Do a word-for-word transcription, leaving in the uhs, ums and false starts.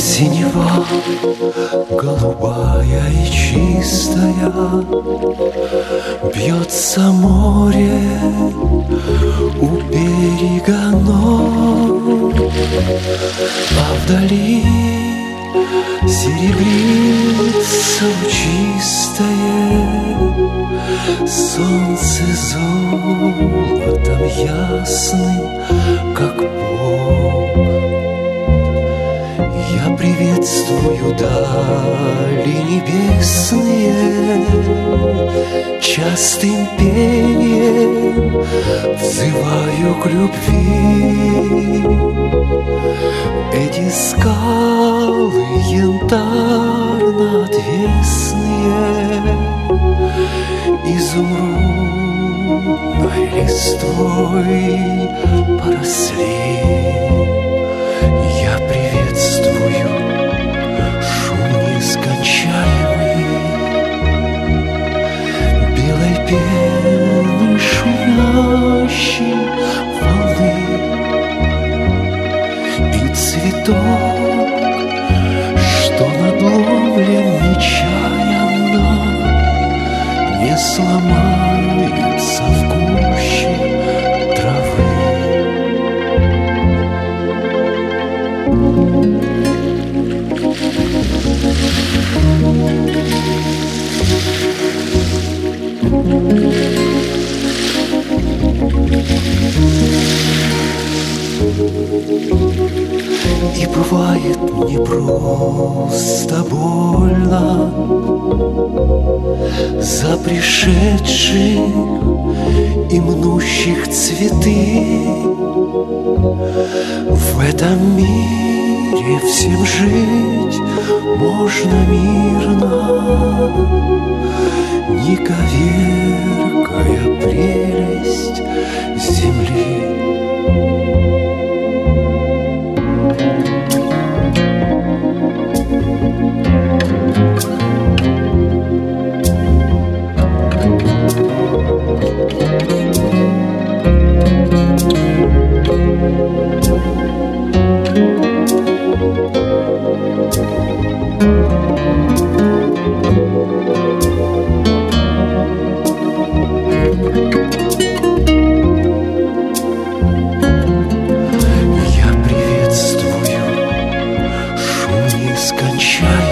Синева голубая и чистая, бьется море у берега ног, а вдали серебрится лучистое солнце золотом ясным, как Бог. Я приветствую дали небесные, частым пением взываю к любви. Эти скалы янтарно-отвесные изумрудной листвой поросли. Я приветствую шум нескончаемый белой пены шумящей волны, и цветок, что надломлен нечаянно, не сломается в гуще травы. И бывает не просто больно за пришедших и мнущих цветы. В этом мире всем жить можно мирно, не коверкая прелесть земли. Я приветствую шум нескончаемый